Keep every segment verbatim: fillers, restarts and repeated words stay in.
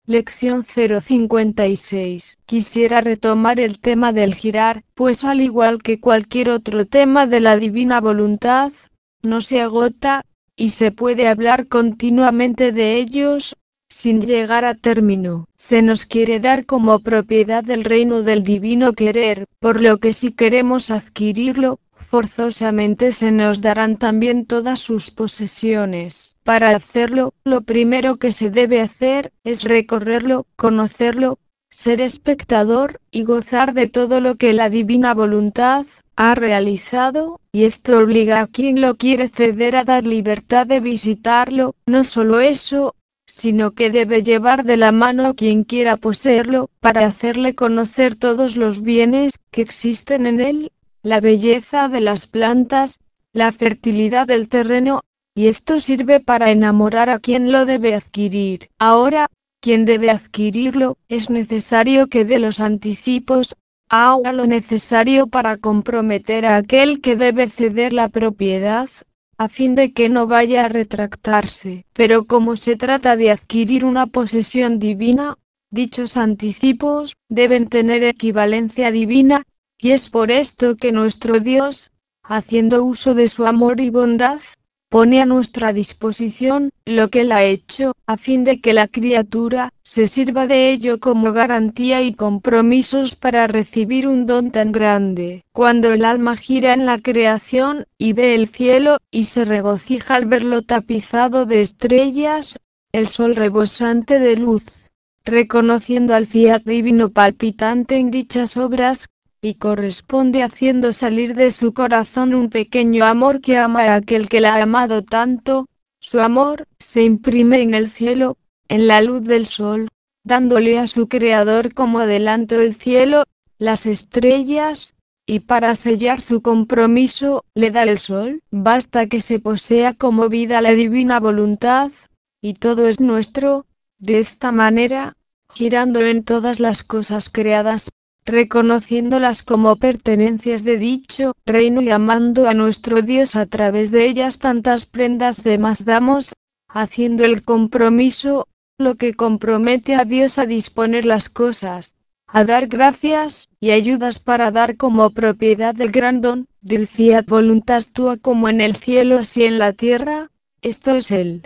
Lección cero cincuenta y seis. Quisiera retomar el tema del girar, pues al igual que cualquier otro tema de la divina voluntad, no se agota, y se puede hablar continuamente de ellos, sin llegar a término. Se nos quiere dar como propiedad del reino del divino querer, por lo que si queremos adquirirlo, forzosamente se nos darán también todas sus posesiones. Para hacerlo, lo primero que se debe hacer, es recorrerlo, conocerlo, ser espectador, y gozar de todo lo que la divina voluntad ha realizado, y esto obliga a quien lo quiere ceder a dar libertad de visitarlo. No solo eso, sino que debe llevar de la mano a quien quiera poseerlo, para hacerle conocer todos los bienes que existen en él, la belleza de las plantas, la fertilidad del terreno, y esto sirve para enamorar a quien lo debe adquirir. Ahora, quien debe adquirirlo, es necesario que dé los anticipos, haga lo necesario para comprometer a aquel que debe ceder la propiedad, a fin de que no vaya a retractarse. Pero como se trata de adquirir una posesión divina, dichos anticipos deben tener equivalencia divina, y es por esto que nuestro Dios, haciendo uso de su amor y bondad, pone a nuestra disposición lo que Él ha hecho, a fin de que la criatura se sirva de ello como garantía y compromisos para recibir un don tan grande. Cuando el alma gira en la creación, y ve el cielo, y se regocija al verlo tapizado de estrellas, el sol rebosante de luz, reconociendo al fiat divino palpitante en dichas obras, y corresponde haciendo salir de su corazón un pequeño amor que ama a aquel que la ha amado tanto, su amor se imprime en el cielo, en la luz del sol, dándole a su creador como adelanto el cielo, las estrellas, y para sellar su compromiso, le da el sol. Basta que se posea como vida la divina voluntad, y todo es nuestro. De esta manera, girando en todas las cosas creadas, reconociéndolas como pertenencias de dicho reino y amando a nuestro Dios a través de ellas, tantas prendas de más damos, haciendo el compromiso, lo que compromete a Dios a disponer las cosas, a dar gracias y ayudas para dar como propiedad del gran don del fiat voluntas tua, como en el cielo así en la tierra. Esto es el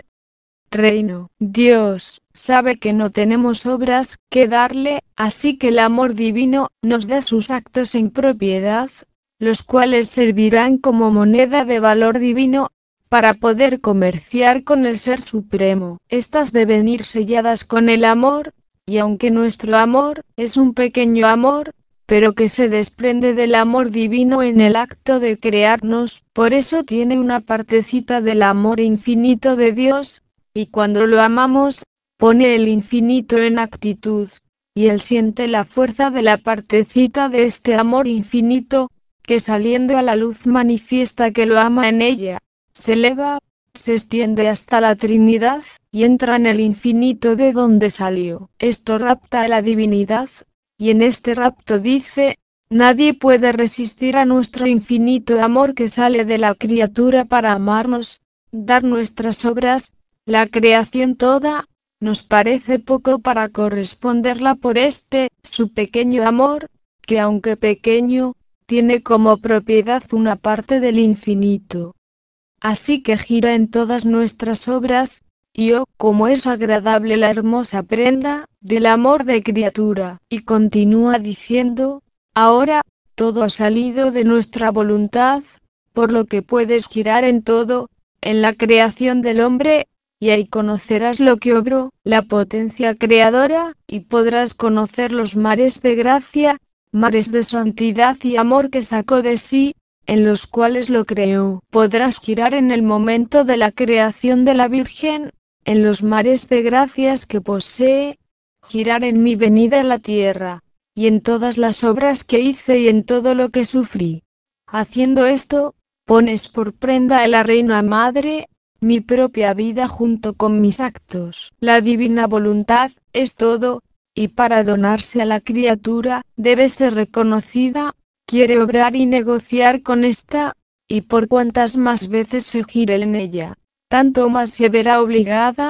reino. Dios sabe que no tenemos obras que darle, así que el amor divino nos da sus actos en propiedad, los cuales servirán como moneda de valor divino, para poder comerciar con el Ser Supremo. Estas deben ir selladas con el amor, y aunque nuestro amor es un pequeño amor, pero que se desprende del amor divino en el acto de crearnos, por eso tiene una partecita del amor infinito de Dios, y cuando lo amamos, pone el infinito en actitud, y él siente la fuerza de la partecita de este amor infinito, que saliendo a la luz manifiesta que lo ama en ella, se eleva, se extiende hasta la Trinidad, y entra en el infinito de donde salió. Esto rapta a la divinidad, y en este rapto dice: nadie puede resistir a nuestro infinito amor que sale de la criatura para amarnos, dar nuestras obras. La creación toda nos parece poco para corresponderla por este, su pequeño amor, que aunque pequeño, tiene como propiedad una parte del infinito. Así que gira en todas nuestras obras, y oh, como es agradable la hermosa prenda del amor de criatura. Y continúa diciendo: ahora, todo ha salido de nuestra voluntad, por lo que puedes girar en todo, en la creación del hombre, y ahí conocerás lo que obró la potencia creadora, y podrás conocer los mares de gracia, mares de santidad y amor que sacó de sí, en los cuales lo creó. Podrás girar en el momento de la creación de la Virgen, en los mares de gracias que posee, girar en mi venida a la tierra, y en todas las obras que hice y en todo lo que sufrí. Haciendo esto, pones por prenda a la Reina Madre, mi propia vida junto con mis actos. La divina voluntad es todo, y para donarse a la criatura, debe ser reconocida, quiere obrar y negociar con esta, y por cuantas más veces se gire en ella, tanto más se verá obligada,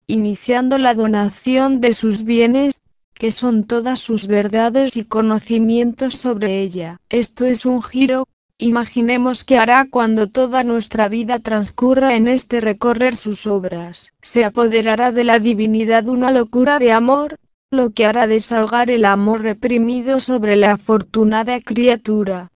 iniciando la donación de sus bienes, que son todas sus verdades y conocimientos sobre ella. Esto es un giro. Imaginemos qué hará cuando toda nuestra vida transcurra en este recorrer sus obras. Se apoderará de la divinidad una locura de amor, lo que hará desahogar el amor reprimido sobre la afortunada criatura.